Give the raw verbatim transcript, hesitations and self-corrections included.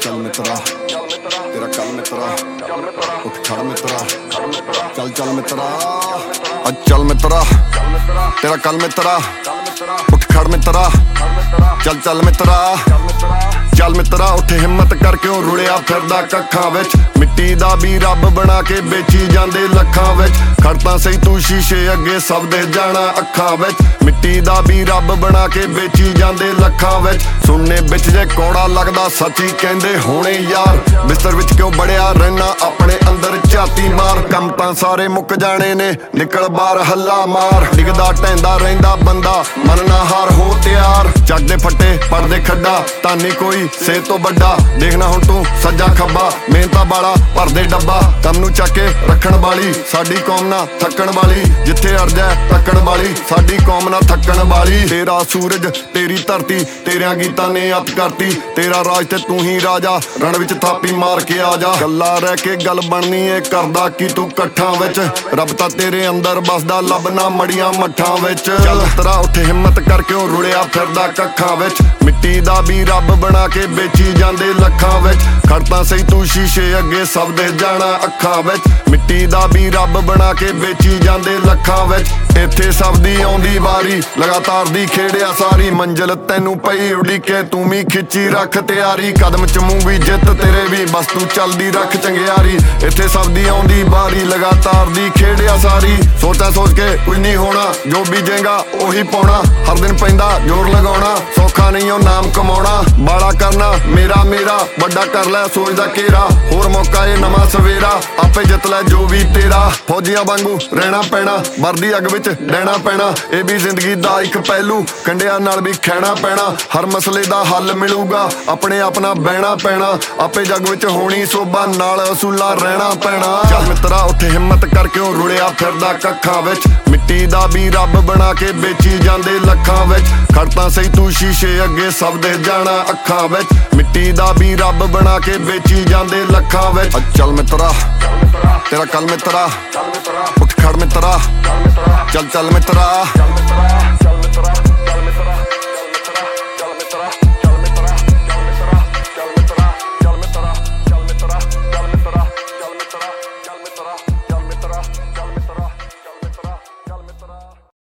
चल मित्रा तेरा कल मित्रा उठ खड़ मित्रा चल चल मित्रा चल मित्रा तेरा कल मित्रा उठ खड़ मित्रा चल चल मित्रा चल मित्रा उठ हिम्मत कर क्यों रुड़िया फिरदा कक्खां विच मिट्टी दा भी रब बना के बेची जांदे लखां विच खड़ता सही तू शीशे अगे सब दे जाना अखां विच मिट्टी दा भी रब बना के बेची जांदे लखां विच सुनने बिच जे कौड़ा लगदा सच्ची कहंदे होने यार बिस्तर विच क्यों बड़िया रहना अपने अंदर झाती मार कम तां सारे मुक जाने ने निकल बाहर हल्ला मार डिगदा टैंदा रहिंदा बंदा मन ना हार हो तैयार जग दे फट्टे पड़दे खड्डा तानी कोई से तो बड़ा देखना हुण तू सज्जा खब्बा मेहनता वाला भरदे डब्बा कम नू चक के रखण वाली साडी कौम ना थकण वाली जिथे अड़ जाए तकण वाली साडी कौम ना थकण वाली तेरा सूरज तेरी धरती तेरियां गीतां ने अत करती तेरा राज ते तू ही राजा रण विच थापी मार के आ जा गल्ला रह के गल बननी है करदा की तू कट्ठां विच रब तां तेरे अंदर बसदा लभना मड़ियां मट्ठां विच चल तरा उठ हिम्मत कर क्यों रुड़िया फिरदा कक्खां विच मिट्टी दा भी रब बना के बेची जांदे लखां विच खड़ता सही तू शीशे अगे सब दे जाना अखां विच मिट्टी दा भी रब बना के बेची जांदे लखां विच इत्थे सब दी आउंदी वारी लगातार दी खेड़िया सारी मंजिल तैनू पई उड़ीके तू भी खिच्ची रख तैयारी कदम चमूंगी जित तेरे भी बस तू चलदी रख चंगियारी इत्थे सब दी आउंदी वारी लगातार दी खेड़िया सारी सोचा सोच के कुछ नहीं होना जो बीजेगा ओही पाउणा हर दिन पैंदा जोर लगाउणा सौखा नहीं ओ नाम कमाउणा बाला करना मेरा मेरा बड़ा कर लै सोच दा घेरा होर मौका ए नवां सवेरा आपे जित लै जो भी तेरा फौजियां वांगू रहना पैना वर्दी अग विच डैना पैना ए भी जिंदगी दा इक पहलू कंडिया नाल भी खैना पैना हर मसले दा हल मिलूगा अपने आप नाल बहना पैना आपे जग विच होनी सोभा नाल असूला रहना पैना चल मित्रा उठ हिम्मत कर क्यों रुड़िया फिरदा कक्खां विच मिट्टी दा भी रब बना के बेची जांदे लखां विच खड़ता सही तू शीशे अगे सब दे जाना अखां विच मिट्टी दा भी रब बना के बेची जांदे लखां विच चल मित्रा तेरा कल मित्रा उठ खड़ मित्रा चल चल मित्रा